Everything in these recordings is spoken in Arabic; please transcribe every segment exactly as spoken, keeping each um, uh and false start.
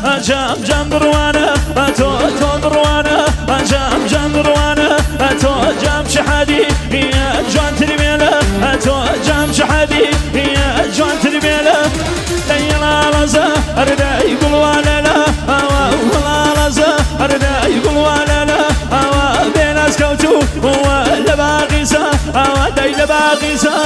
جام جام بروانه تو تو بروانه جام جام بروانه تو جام شحادي يا جوان ترميله تو جام شحادي يا جوان ترميله يلا لزا اردا يقول ولا لا والله لزا اردا يقول ولا لا بين اسكوتو ولا باغيسه داي لباغيسه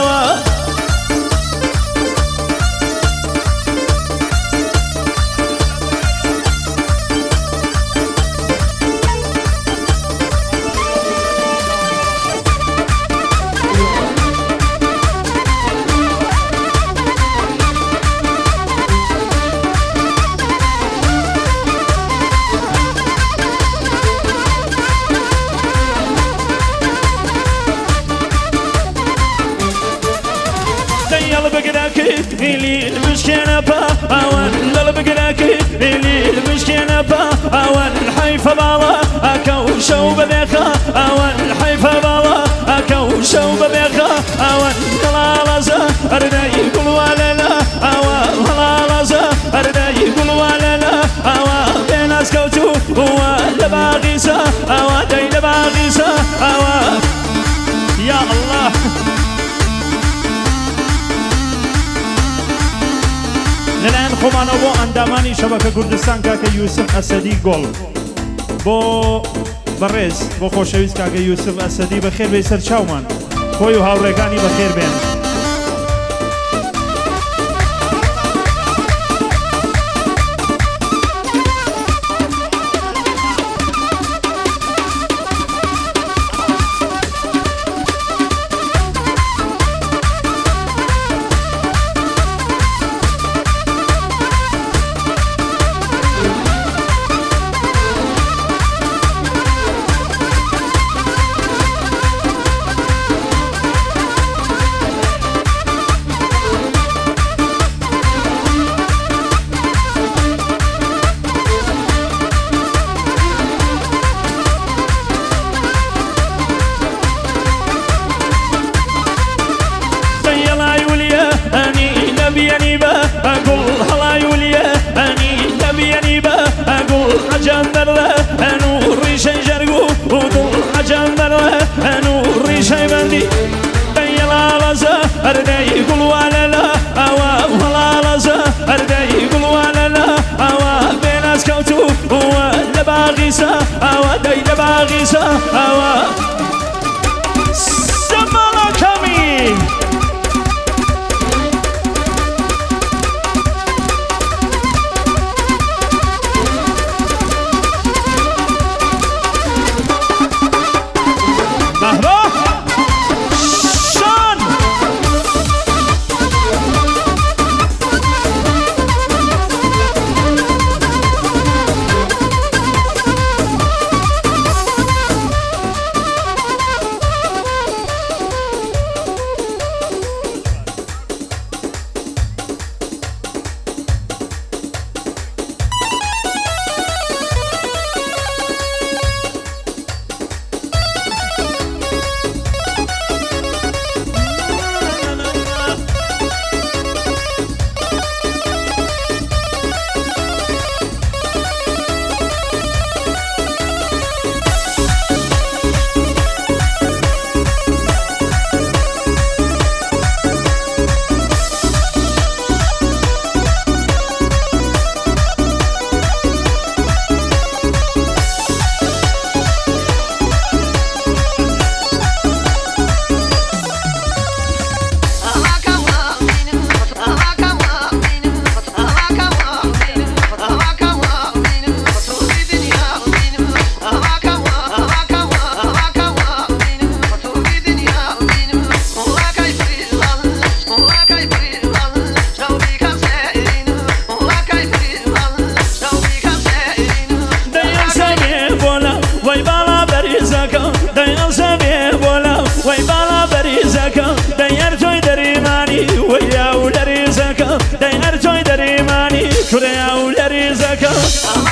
اللي المشكلة با أوان للبقراكي اللي المشكلة با أوان الحيفة بالا أكو شو بذيخا أوان الحيفة بالا أكو شو بذيخا أوان غلالزة أردا يقول ولا لا أوان غلالزة أردا يقول ولا لا أوان بين أسكوتو ولا باغيسة أوان داي باغيسة أوان يا الله لەلایەن خۆمانەوە بۆ ئەندامانی شەبەکە کوردستان کاکە یوسف ئەسەدی گۆڵ بۆ بەڕێز بۆ خۆشەویست کاکە یوسف ئەسەدی بەخێر بێ سەر چاومان خۆی و هاوڕێکانی بەخێر بێن كريا ولرزك